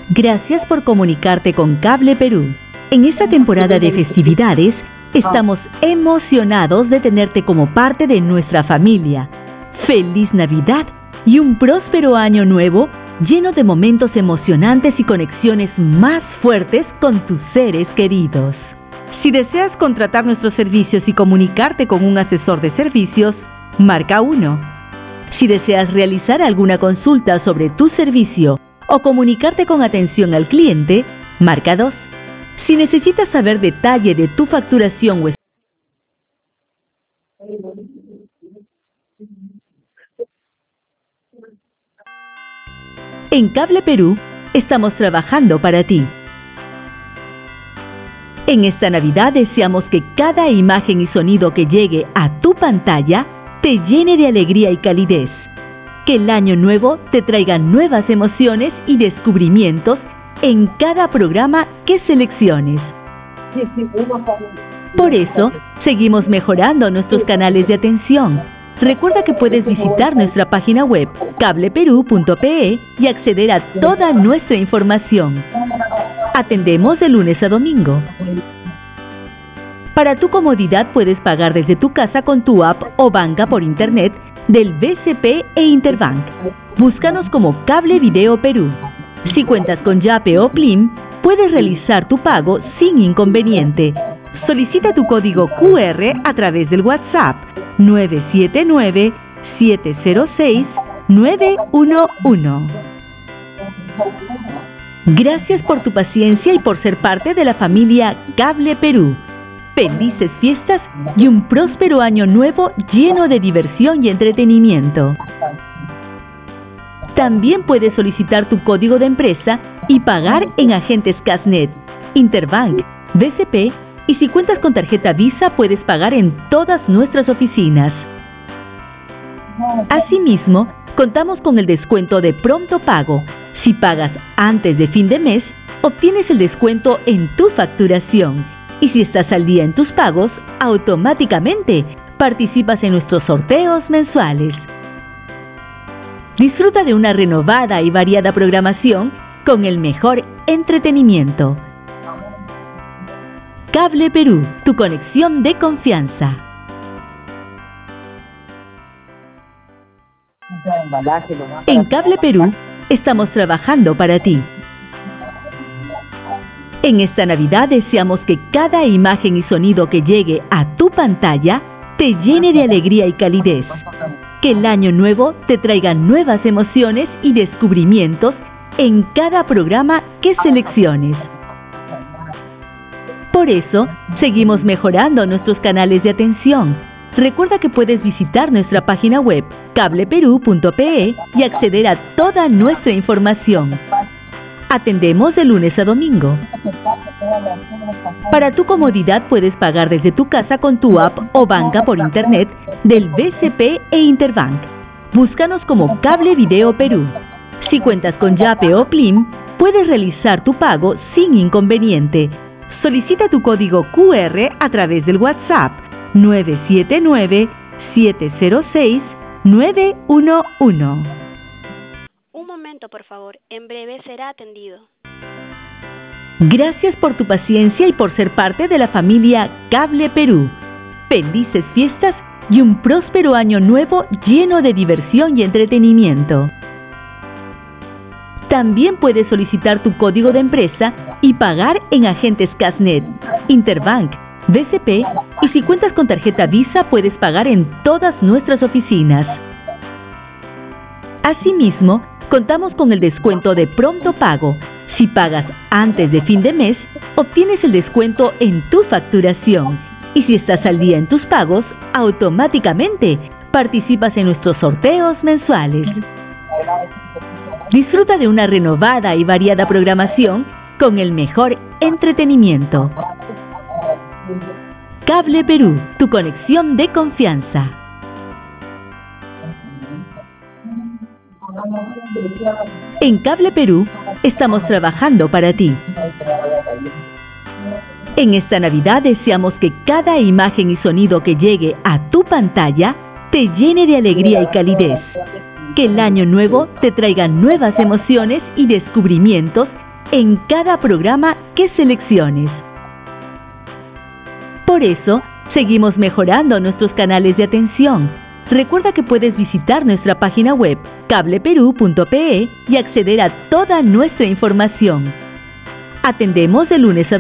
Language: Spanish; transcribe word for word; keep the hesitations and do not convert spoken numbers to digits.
Gracias por comunicarte con Cable Perú. En esta temporada de festividades, estamos emocionados de tenerte como parte de nuestra familia. ¡Feliz Navidad y un próspero año nuevo lleno de momentos emocionantes y conexiones más fuertes con tus seres queridos! Si deseas contratar nuestros servicios y comunicarte con un asesor de servicios, marca uno. Si deseas realizar alguna consulta sobre tu servicio o comunicarte con atención al cliente, marca dos. Si necesitas saber detalle de tu facturación o En Cable Perú, estamos trabajando para ti. En esta Navidad deseamos que cada imagen y sonido que llegue a tu pantalla te llene de alegría y calidez. Que el año nuevo te traiga nuevas emociones y descubrimientos en cada programa que selecciones. Por eso, seguimos mejorando nuestros canales de atención. Recuerda que puedes visitar nuestra página web cable perú punto pe y acceder a toda nuestra información. Atendemos de lunes a domingo. Para tu comodidad puedes pagar desde tu casa con tu app o banca por internet del B C P e Interbank. Búscanos como Cable Video Perú. Si cuentas con Yape o Plim, puedes realizar tu pago sin inconveniente. Solicita tu código Q R a través del WhatsApp nueve siete nueve, siete cero seis, nueve uno uno. Gracias por tu paciencia y por ser parte de la familia Cable Perú. Felices fiestas y un próspero año nuevo lleno de diversión y entretenimiento. También puedes solicitar tu código de empresa y pagar en agentes Casnet, Interbank, B C P y si cuentas con tarjeta Visa puedes pagar en todas nuestras oficinas. Asimismo, contamos con el descuento de pronto pago. Si pagas antes de fin de mes, obtienes el descuento en tu facturación. Y si estás al día en tus pagos, automáticamente participas en nuestros sorteos mensuales. Disfruta de una renovada y variada programación con el mejor entretenimiento. Cable Perú, tu conexión de confianza. En Cable Perú, estamos trabajando para ti. En esta Navidad deseamos que cada imagen y sonido que llegue a tu pantalla te llene de alegría y calidez. Que el año nuevo te traiga nuevas emociones y descubrimientos en cada programa que selecciones. Por eso, seguimos mejorando nuestros canales de atención. Recuerda que puedes visitar nuestra página web cable perú punto pe y acceder a toda nuestra información. Atendemos de lunes a domingo. Para tu comodidad puedes pagar desde tu casa con tu app o banca por internet del B C P e Interbank. Búscanos como Cable Video Perú. Si cuentas con Yape o Plim, puedes realizar tu pago sin inconveniente. Solicita tu código Q R a través del WhatsApp nueve siete nueve, siete cero seis, nueve uno uno. Un momento, por favor. En breve será atendido. Gracias por tu paciencia y por ser parte de la familia Cable Perú. Felices fiestas y un próspero año nuevo lleno de diversión y entretenimiento. También puedes solicitar tu código de empresa y pagar en agentes Casnet, Interbank, B C P y si cuentas con tarjeta Visa puedes pagar en todas nuestras oficinas. Asimismo, contamos con el descuento de pronto pago. Si pagas antes de fin de mes, obtienes el descuento en tu facturación. Y si estás al día en tus pagos, automáticamente participas en nuestros sorteos mensuales. Disfruta de una renovada y variada programación con el mejor entretenimiento. Cable Perú, tu conexión de confianza. En Cable Perú, estamos trabajando para ti. En esta Navidad deseamos que cada imagen y sonido que llegue a tu pantalla te llene de alegría y calidez. Que el año nuevo te traiga nuevas emociones y descubrimientos en cada programa que selecciones. Por eso, seguimos mejorando nuestros canales de atención. Recuerda que puedes visitar nuestra página web cable perú punto pe y acceder a toda nuestra información. Atendemos de lunes a